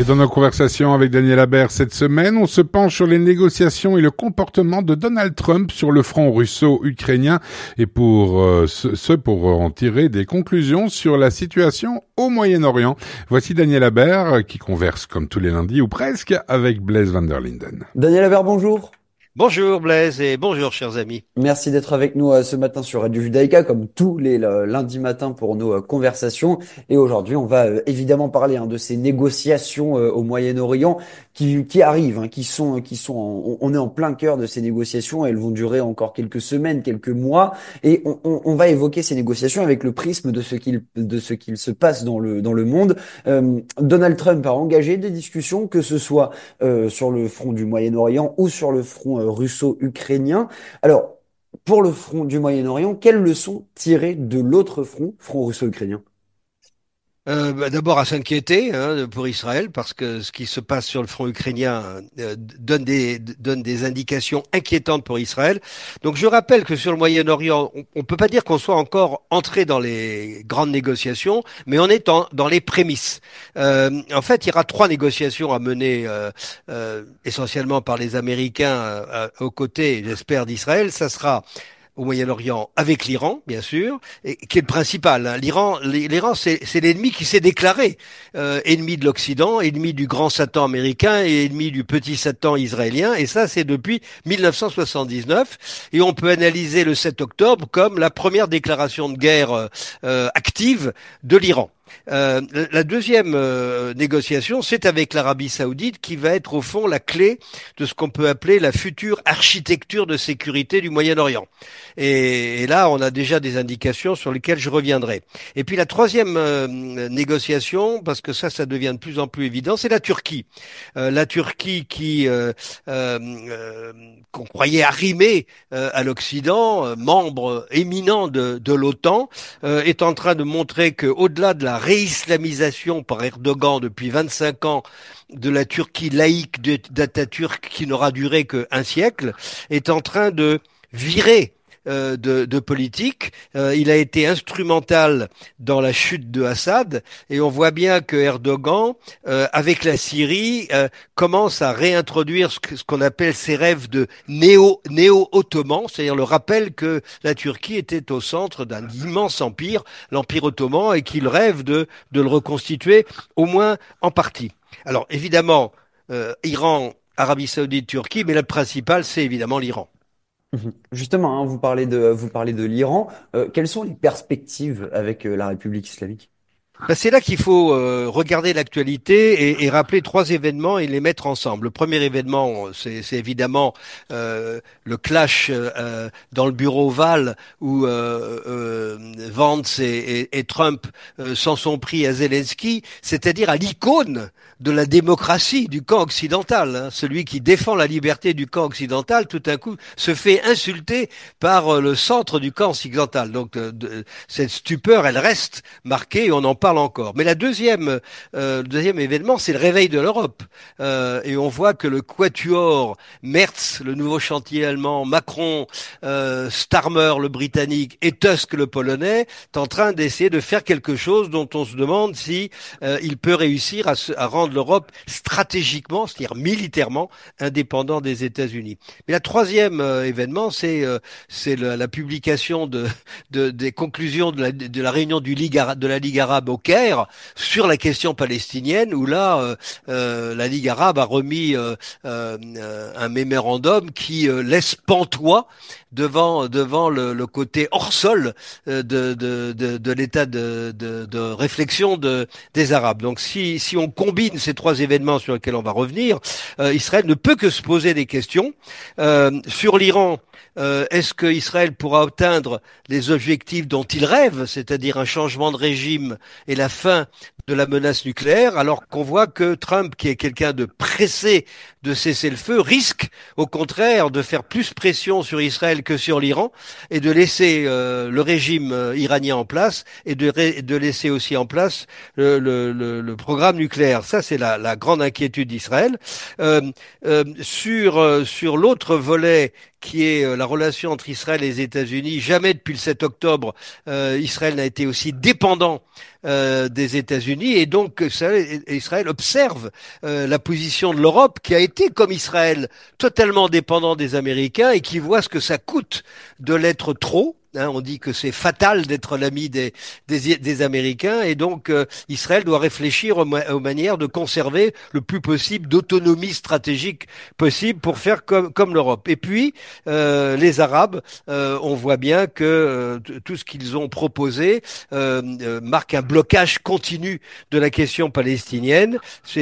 Et dans nos conversations avec Daniel Habert cette semaine, on se penche sur les négociations et le comportement de Donald Trump sur le front russo-ukrainien et pour en tirer des conclusions sur la situation au Moyen-Orient. Voici Daniel Habert qui converse comme tous les lundis ou presque avec Blaise van der Linden. Daniel Habert, bonjour. Bonjour Blaise et bonjour chers amis. Merci d'être avec nous ce matin sur Radio Judaïka, comme tous les lundis matins pour nos conversations. Et aujourd'hui, on va évidemment parler de ces négociations au Moyen-Orient qui arrivent, on est en plein cœur de ces négociations. Elles vont durer encore quelques semaines, quelques mois, et on va évoquer ces négociations avec le prisme de ce qu'il se passe dans le monde. Donald Trump a engagé des discussions, que ce soit sur le front du Moyen-Orient ou sur le front russo-ukrainien. Alors, pour le front du Moyen-Orient, quelles leçons tirer de l'autre front russo-ukrainien? D'abord à s'inquiéter pour Israël parce que ce qui se passe sur le front ukrainien donne des indications inquiétantes pour Israël. Donc je rappelle que sur le Moyen-Orient, on peut pas dire qu'on soit encore entré dans les grandes négociations, mais on est dans les prémices. En fait, il y aura 3 négociations à mener essentiellement par les Américains aux côtés, j'espère, d'Israël. Ça sera au Moyen-Orient avec l'Iran, bien sûr, et qui est le principal. L'Iran, c'est l'ennemi qui s'est déclaré ennemi de l'Occident, ennemi du grand Satan américain et ennemi du petit Satan israélien. Et ça, c'est depuis 1979. Et on peut analyser le 7 octobre comme la première déclaration de guerre active de l'Iran. La deuxième négociation, c'est avec l'Arabie Saoudite qui va être au fond la clé de ce qu'on peut appeler la future architecture de sécurité du Moyen-Orient. Et là, on a déjà des indications sur lesquelles je reviendrai. Et puis la troisième négociation, parce que ça devient de plus en plus évident, c'est la Turquie. La Turquie qu'on croyait arrimée à l'Occident, membre éminent de l'OTAN, est en train de montrer que, au-delà de la réislamisation par Erdogan depuis 25 ans de la Turquie laïque d'Atatürk qui n'aura duré qu'un siècle, est en train de virer de politique. Il a été instrumental dans la chute de Assad et on voit bien que Erdogan, avec la Syrie, commence à réintroduire ce qu'on appelle ses rêves de néo-ottoman, c'est-à-dire le rappel que la Turquie était au centre d'un immense empire, l'Empire ottoman, et qu'il rêve de le reconstituer, au moins en partie. Alors évidemment, Iran, Arabie Saoudite, Turquie, mais le principal, c'est évidemment l'Iran. Justement, vous parlez de l'Iran. Quelles sont les perspectives avec la République islamique? C'est là qu'il faut regarder l'actualité et rappeler 3 événements et les mettre ensemble. Le premier événement, c'est évidemment le clash dans le bureau Oval où Vance et Trump s'en sont pris à Zelensky, c'est-à-dire à l'icône de la démocratie du camp occidental. Celui qui défend la liberté du camp occidental, tout d'un coup, se fait insulter par le centre du camp occidental. Donc cette stupeur, elle reste marquée et on en parle encore. Mais le deuxième événement, c'est le réveil de l'Europe. Et on voit que le quatuor Merz, le nouveau chantier allemand, Macron, Starmer, le britannique, et Tusk, le polonais, est en train d'essayer de faire quelque chose dont on se demande si il peut réussir à rendre l'Europe stratégiquement, c'est-à-dire militairement, indépendant des États-Unis. Mais le troisième événement, c'est la publication des conclusions de la réunion de la Ligue arabe au Caire sur la question palestinienne, où là, la Ligue arabe a remis un mémorandum qui laisse pantois devant le côté hors sol de l'état de réflexion des Arabes. Donc si on combine ces 3 événements sur lesquels on va revenir, Israël ne peut que se poser des questions. Sur l'Iran, est-ce que Israël pourra atteindre les objectifs dont il rêve, c'est-à-dire un changement de régime et la fin de la menace nucléaire, alors qu'on voit que Trump, qui est quelqu'un de pressé de cesser le feu, risque au contraire de faire plus pression sur Israël que sur l'Iran et de laisser le régime iranien en place et de laisser aussi en place le programme nucléaire. Ça, c'est la grande inquiétude d'Israël. Sur l'autre volet qui est la relation entre Israël et les États-Unis. Jamais depuis le 7 octobre, Israël n'a été aussi dépendant des États-Unis, et donc Israël observe la position de l'Europe, qui a été comme Israël totalement dépendant des Américains et qui voit ce que ça coûte de l'être trop. On dit que c'est fatal d'être l'ami des Américains, et donc Israël doit réfléchir aux manières de conserver le plus possible d'autonomie stratégique possible pour faire comme l'Europe. Et puis les Arabes, on voit bien que tout ce qu'ils ont proposé marque un blocage continu de la question palestinienne.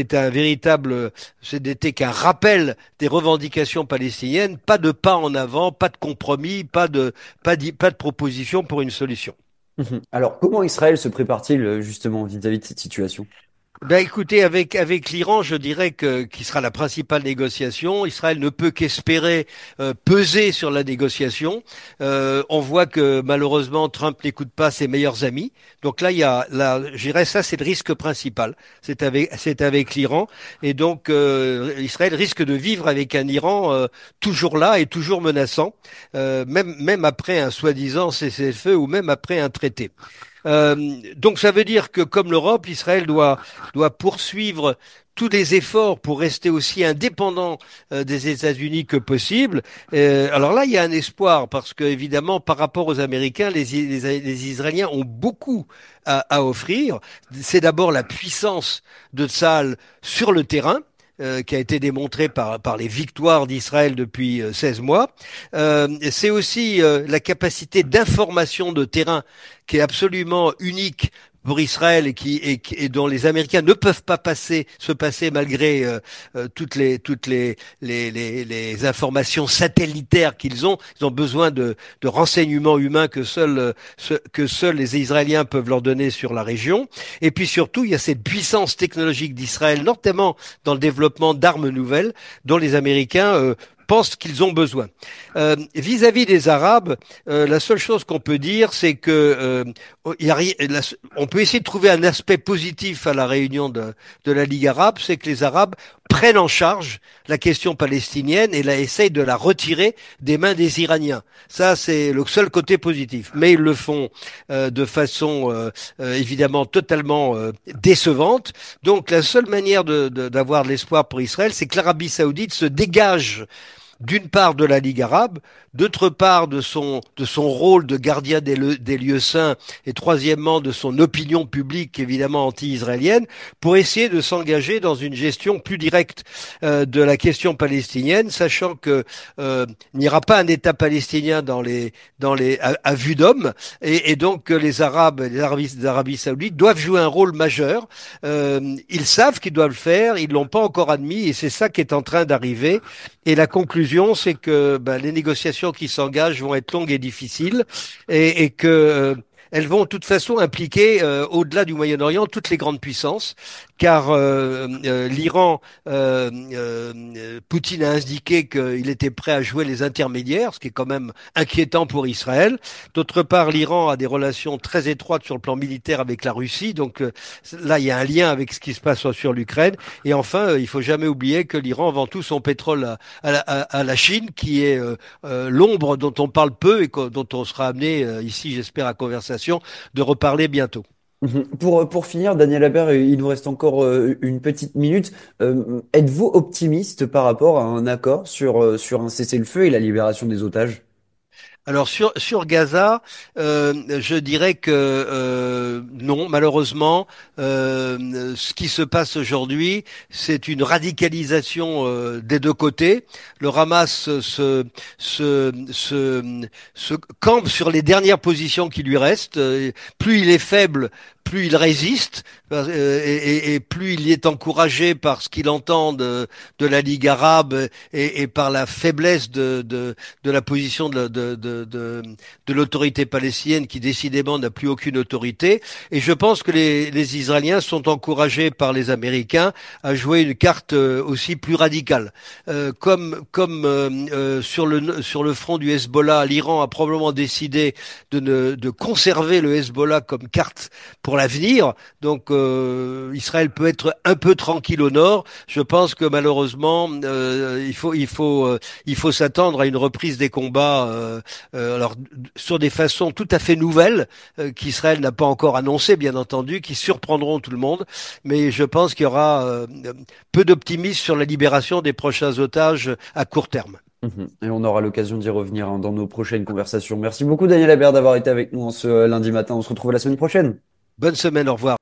C'était qu'un rappel des revendications palestiniennes, pas de pas en avant, pas de compromis, pas de proposition pour une solution. Alors, comment Israël se prépare-t-il justement vis-à-vis de cette situation? Ben écoutez, avec l'Iran, je dirais qui sera la principale négociation. Israël ne peut qu'espérer peser sur la négociation. On voit que malheureusement Trump n'écoute pas ses meilleurs amis. Donc là, je dirais ça, c'est le risque principal. C'est avec l'Iran, et donc Israël risque de vivre avec un Iran toujours là et toujours menaçant, même après un soi-disant cessez-le-feu ou même après un traité. Donc ça veut dire que, comme l'Europe, Israël doit poursuivre tous les efforts pour rester aussi indépendant des États-Unis que possible. Alors là, il y a un espoir, parce que évidemment, par rapport aux Américains, les Israéliens ont beaucoup à offrir. C'est d'abord la puissance de Tsahal sur le terrain, qui a été démontré par les victoires d'Israël depuis 16 mois. C'est aussi la capacité d'information de terrain, qui est absolument unique pour Israël, et dont les Américains ne peuvent pas se passer malgré toutes les informations satellitaires qu'ils ont. Ils ont besoin de renseignements humains que seuls les Israéliens peuvent leur donner sur la région. Et puis surtout, il y a cette puissance technologique d'Israël, notamment dans le développement d'armes nouvelles, dont les Américains pensent qu'ils ont besoin. Vis-à-vis des Arabes, la seule chose qu'on peut dire, c'est que on peut essayer de trouver un aspect positif à la réunion de la Ligue arabe, c'est que les Arabes prennent en charge la question palestinienne et essayent de la retirer des mains des Iraniens. Ça, c'est le seul côté positif. Mais ils le font de façon évidemment totalement décevante. Donc la seule manière d'avoir de l'espoir pour Israël, c'est que l'Arabie saoudite se dégage d'une part de la Ligue arabe, d'autre part de son rôle de gardien des lieux saints, et troisièmement de son opinion publique évidemment anti-israélienne, pour essayer de s'engager dans une gestion plus directe de la question palestinienne, sachant que il n'y aura pas un État palestinien à vue d'homme, et donc les Arabes saoudites doivent jouer un rôle majeur. Ils savent qu'ils doivent le faire, ils l'ont pas encore admis, et c'est ça qui est en train d'arriver. Et la conclusion, c'est que les négociations qui s'engagent vont être longues et difficiles, et que elles vont de toute façon impliquer, au-delà du Moyen-Orient, toutes les grandes puissances, car l'Iran, Poutine a indiqué qu'il était prêt à jouer les intermédiaires, ce qui est quand même inquiétant pour Israël. D'autre part, l'Iran a des relations très étroites sur le plan militaire avec la Russie, donc là, il y a un lien avec ce qui se passe sur l'Ukraine. Et enfin, il faut jamais oublier que l'Iran vend tout son pétrole à la Chine, qui est l'ombre dont on parle peu et dont on sera amené ici, j'espère, à conversation, de reparler bientôt. Pour finir, Daniel Aber, il nous reste encore une petite minute. Êtes-vous optimiste par rapport à un accord sur un cessez-le-feu et la libération des otages? Alors sur Gaza, je dirais que non, malheureusement, ce qui se passe aujourd'hui, c'est une radicalisation des deux côtés. Le Hamas se campe sur les dernières positions qui lui restent. Plus il est faible, plus il résiste, et plus il est encouragé par ce qu'il entend de la Ligue arabe, et par la faiblesse de la position de l'autorité palestinienne qui décidément n'a plus aucune autorité. Et je pense que les Israéliens sont encouragés par les Américains à jouer une carte aussi plus radicale. Sur le front du Hezbollah, l'Iran a probablement décidé de conserver le Hezbollah comme carte pour l'avenir. Donc Israël peut être un peu tranquille au nord. Je pense que malheureusement, il faut s'attendre à une reprise des combats, alors sur des façons tout à fait nouvelles qu'Israël n'a pas encore annoncées, bien entendu, qui surprendront tout le monde. Mais je pense qu'il y aura peu d'optimisme sur la libération des prochains otages à court terme. Et on aura l'occasion d'y revenir dans nos prochaines conversations. Merci beaucoup, Daniel Habert, d'avoir été avec nous en ce lundi matin. On se retrouve la semaine prochaine. Bonne semaine, au revoir.